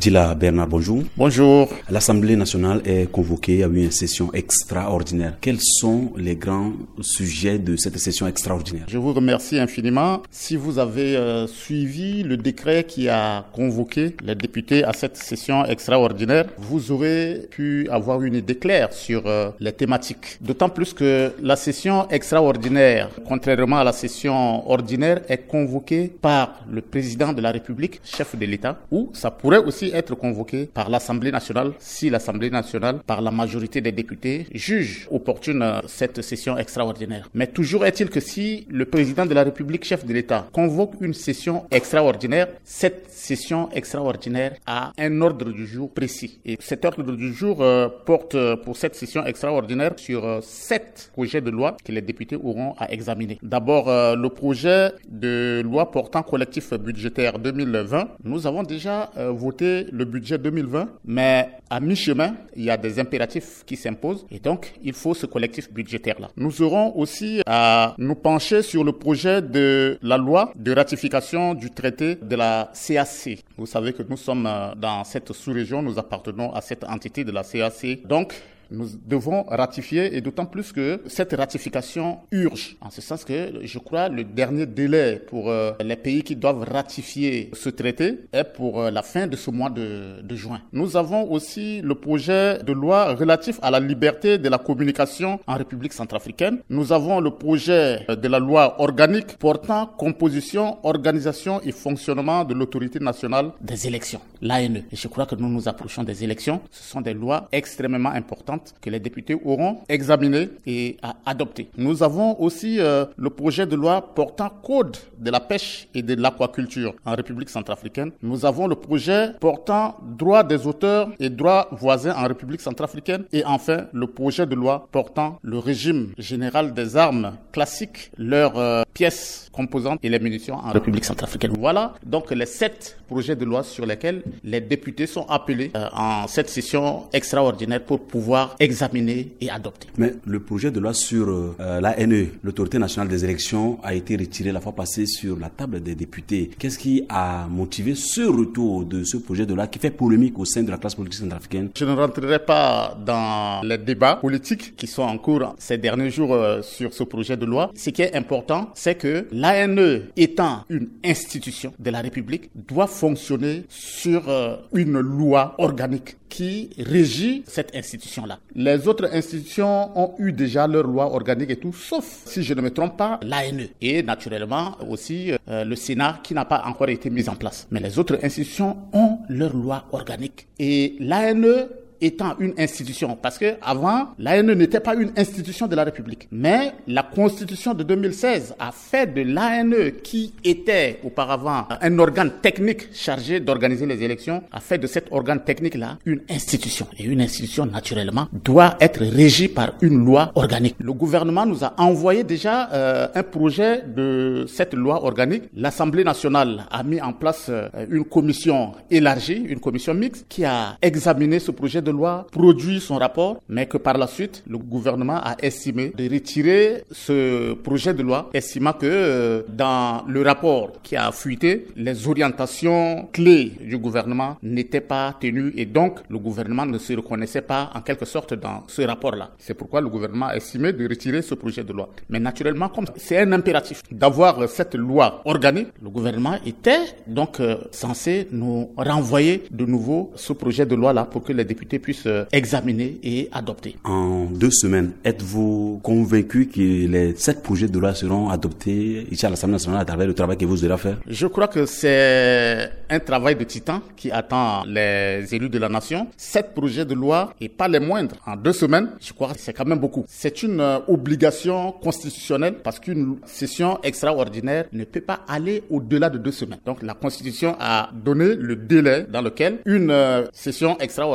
Adila Bernard, bonjour. Bonjour. L'Assemblée nationale est convoquée à une session extraordinaire. Quels sont les grands sujets de cette session extraordinaire? Je vous remercie infiniment. Si vous avez suivi le décret qui a convoqué les députés à cette session extraordinaire, vous aurez pu avoir une idée claire sur les thématiques. D'autant plus que la session extraordinaire, contrairement à la session ordinaire, est convoquée par le président de la République, chef de l'État, ou ça pourrait aussi être convoqué par l'Assemblée nationale si l'Assemblée nationale, par la majorité des députés, juge opportune cette session extraordinaire. Mais toujours est-il que si le président de la République, chef de l'État, convoque une session extraordinaire, cette session extraordinaire a un ordre du jour précis. Et cet ordre du jour porte pour cette session extraordinaire sur 7 projets de loi que les députés auront à examiner. D'abord, le projet de loi portant collectif budgétaire 2020. Nous avons déjà voté le budget 2020, mais à mi-chemin, il y a des impératifs qui s'imposent et donc il faut ce collectif budgétaire-là. Nous aurons aussi à nous pencher sur le projet de la loi de ratification du traité de la CAC. Vous savez que nous sommes dans cette sous-région, nous appartenons à cette entité de la CAC. Donc, nous devons ratifier et d'autant plus que cette ratification urge. En ce sens que je crois le dernier délai pour les pays qui doivent ratifier ce traité est pour la fin de ce mois de juin. Nous avons aussi le projet de loi relatif à la liberté de la communication en République centrafricaine. Nous avons le projet de la loi organique portant composition, organisation et fonctionnement de l'autorité nationale des élections, l'ANE. Et je crois que nous nous approchons des élections. Ce sont des lois extrêmement importantes que les députés auront examiné et à adopter. Nous avons aussi le projet de loi portant code de la pêche et de l'aquaculture en République centrafricaine. Nous avons le projet portant droits des auteurs et droits voisins en République centrafricaine. Et enfin, le projet de loi portant le régime général des armes classiques, leurs pièces composantes et les munitions en République centrafricaine. Voilà donc les 7 projets de loi sur lesquels les députés sont appelés en cette session extraordinaire pour pouvoir examiner et adopter. Mais le projet de loi sur l'ANE, l'autorité nationale des élections, a été retiré la fois passée sur la table des députés. Qu'est-ce qui a motivé ce retour de ce projet de loi qui fait polémique au sein de la classe politique centrafricaine? Je ne rentrerai pas dans les débats politiques qui sont en cours ces derniers jours sur ce projet de loi. Ce qui est important, c'est que l'ANE, étant une institution de la République, doit fonctionner sur une loi organique qui régit cette institution-là. Les autres institutions ont eu déjà leur loi organique et tout, sauf, si je ne me trompe pas, l'ANE. Et naturellement aussi le Sénat qui n'a pas encore été mis en place. Mais les autres institutions ont leur loi organique. Et l'ANE étant une institution, parce que avant l'ANE n'était pas une institution de la République, mais la Constitution de 2016 a fait de l'ANE, qui était auparavant un organe technique chargé d'organiser les élections, a fait de cet organe technique-là une institution. Et une institution, naturellement, doit être régie par une loi organique. Le gouvernement nous a envoyé déjà un projet de cette loi organique. L'Assemblée nationale a mis en place une commission élargie, une commission mixte, qui a examiné ce projet de loi, produit son rapport, mais que par la suite, le gouvernement a estimé de retirer ce projet de loi, estimant que dans le rapport qui a fuité, les orientations clés du gouvernement n'étaient pas tenues et donc le gouvernement ne se reconnaissait pas en quelque sorte dans ce rapport-là. C'est pourquoi le gouvernement a estimé de retirer ce projet de loi. Mais naturellement, comme c'est un impératif d'avoir cette loi organique, le gouvernement était donc censé nous renvoyer de nouveau ce projet de loi-là pour que les députés puissent examiner et adopter. En 2 semaines, êtes-vous convaincu que les 7 projets de loi seront adoptés ici à l'Assemblée nationale à travers le travail que vous aurez à faire? Je crois que c'est un travail de titan qui attend les élus de la nation. 7 projets de loi et pas les moindres. En 2 semaines, je crois que c'est quand même beaucoup. C'est une obligation constitutionnelle parce qu'une session extraordinaire ne peut pas aller au-delà de 2 semaines. Donc la Constitution a donné le délai dans lequel une session extraordinaire doit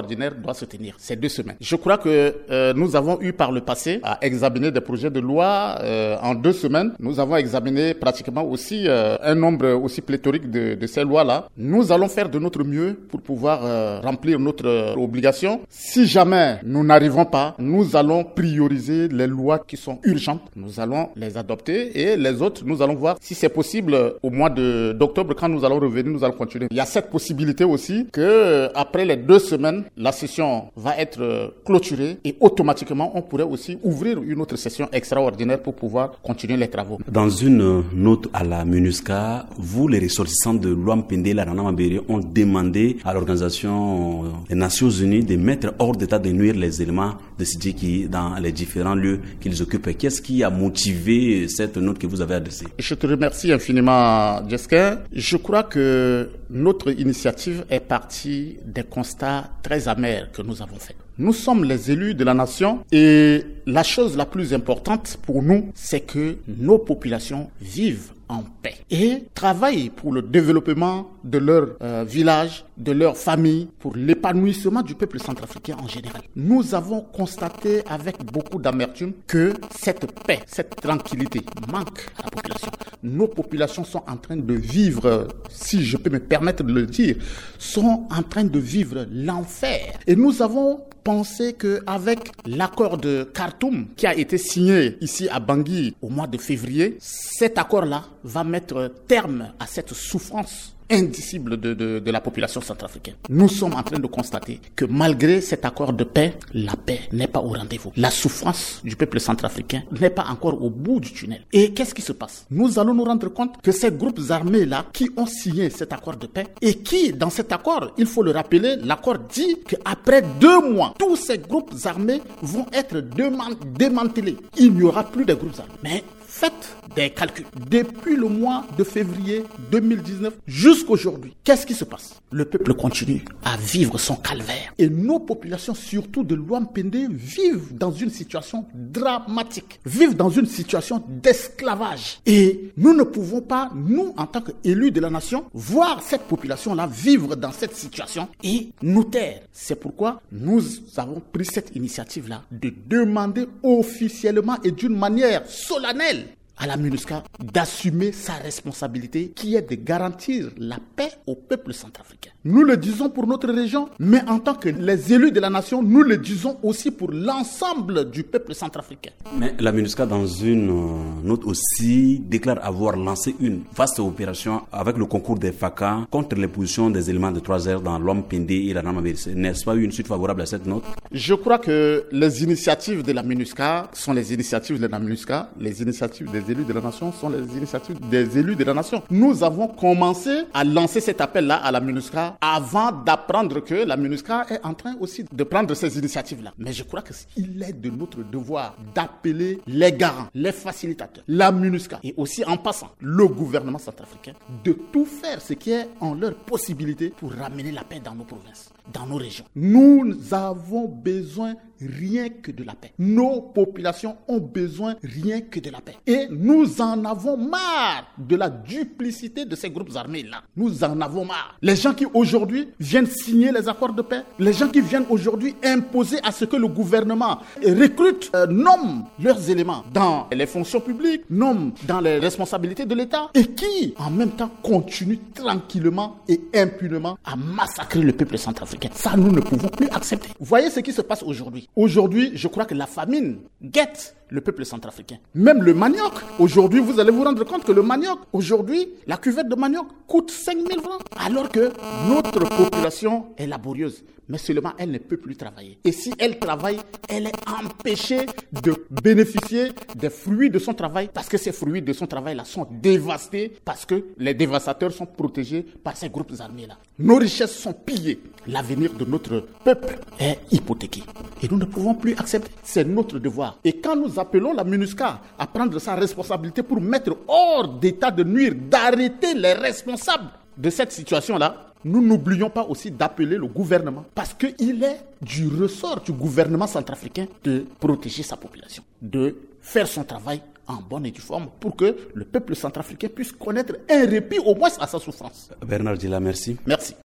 va se tenir, c'est 2 semaines. Je crois que nous avons eu par le passé à examiner des projets de loi en 2 semaines. Nous avons examiné pratiquement aussi un nombre aussi pléthorique de ces lois-là. Nous allons faire de notre mieux pour pouvoir remplir notre obligation. Si jamais nous n'arrivons pas, nous allons prioriser les lois qui sont urgentes. Nous allons les adopter et les autres, nous allons voir si c'est possible au mois d'octobre, quand nous allons revenir, nous allons continuer. Il y a cette possibilité aussi que après les 2 semaines, la session va être clôturée et automatiquement, on pourrait aussi ouvrir une autre session extraordinaire pour pouvoir continuer les travaux. Dans une note à la MINUSCA, vous, les ressortissants de l'Ouampende et la Nana Mabere, ont demandé à l'Organisation des Nations Unies de mettre hors d'état de nuire les éléments de Sidiki dans les différents lieux qu'ils occupent. Qu'est-ce qui a motivé cette note que vous avez adressée? Je te remercie infiniment, Jessica. Je crois que notre initiative est partie des constats très amers que nous avons faits. Nous sommes les élus de la nation et la chose la plus importante pour nous, c'est que nos populations vivent en paix et travaillent pour le développement de leur village, de leur famille, pour l'épanouissement du peuple centrafricain en général. Nous avons constaté avec beaucoup d'amertume que cette paix, cette tranquillité manque à la population. Nos populations sont en train de vivre, si je peux me permettre de le dire, sont en train de vivre l'enfer. Et nous avons pensé qu'avec l'accord de Khartoum qui a été signé ici à Bangui au mois de février, cet accord-là va mettre terme à cette souffrance indicible de la population centrafricaine. Nous sommes en train de constater que malgré cet accord de paix, la paix n'est pas au rendez-vous. La souffrance du peuple centrafricain n'est pas encore au bout du tunnel. Et qu'est-ce qui se passe? Nous allons nous rendre compte que ces groupes armés-là qui ont signé cet accord de paix et qui, dans cet accord, il faut le rappeler, l'accord dit qu'après 2 mois, tous ces groupes armés vont être démantelés. Il n'y aura plus de groupes armés. Mais faites des calculs. Depuis le mois de février 2019 jusqu'aujourd'hui, qu'est-ce qui se passe? Le peuple continue à vivre son calvaire. Et nos populations, surtout de l'Ouampende, vivent dans une situation dramatique, vivent dans une situation d'esclavage. Et nous ne pouvons pas, nous, en tant qu'élus de la nation, voir cette population-là vivre dans cette situation et nous taire. C'est pourquoi nous avons pris cette initiative-là de demander officiellement et d'une manière solennelle à la MINUSCA d'assumer sa responsabilité qui est de garantir la paix au peuple centrafricain. Nous le disons pour notre région, mais en tant que les élus de la nation, nous le disons aussi pour l'ensemble du peuple centrafricain. Mais la MINUSCA, dans une note aussi, déclare avoir lancé une vaste opération avec le concours des FACA contre les positions des éléments de 3R dans l'Ouampende et la Nana Mabere. N'est-ce pas une suite favorable à cette note? Je crois que les initiatives de la MINUSCA sont les initiatives de la MINUSCA, les initiatives des élus de la nation sont les initiatives des élus de la nation. Nous avons commencé à lancer cet appel-là à la MINUSCA avant d'apprendre que la MINUSCA est en train aussi de prendre ces initiatives-là. Mais je crois qu'il est de notre devoir d'appeler les garants, les facilitateurs, la MINUSCA et aussi en passant le gouvernement centrafricain de tout faire ce qui est en leur possibilité pour ramener la paix dans nos provinces, dans nos régions. Nous avons besoin rien que de la paix. Nos populations ont besoin rien que de la paix. Et nous en avons marre de la duplicité de ces groupes armés-là. Nous en avons marre. Les gens qui aujourd'hui viennent signer les accords de paix, les gens qui viennent aujourd'hui imposer à ce que le gouvernement recrute, nomme leurs éléments dans les fonctions publiques, nomme dans les responsabilités de l'État et qui, en même temps, continuent tranquillement et impunément à massacrer le peuple centrafricain. Ça, nous ne pouvons plus accepter. Vous voyez ce qui se passe aujourd'hui. Aujourd'hui, je crois que la famine guette le peuple centrafricain. Même le manioc, aujourd'hui, vous allez vous rendre compte que le manioc, aujourd'hui, la cuvette de manioc coûte 5 000 francs. Alors que notre population est laborieuse. Mais seulement, elle ne peut plus travailler. Et si elle travaille, elle est empêchée de bénéficier des fruits de son travail parce que ces fruits de son travail-là sont dévastés parce que les dévastateurs sont protégés par ces groupes armés-là. Nos richesses sont pillées. L'avenir de notre peuple est hypothéqué. Et nous ne pouvons plus accepter. C'est notre devoir. Et quand nous appelons la MINUSCA à prendre sa responsabilité pour mettre hors d'état de nuire, d'arrêter les responsables de cette situation-là, nous n'oublions pas aussi d'appeler le gouvernement parce qu'il est du ressort du gouvernement centrafricain de protéger sa population, de faire son travail en bonne et due forme pour que le peuple centrafricain puisse connaître un répit au moins à sa souffrance. Bernard Djila, merci. Merci.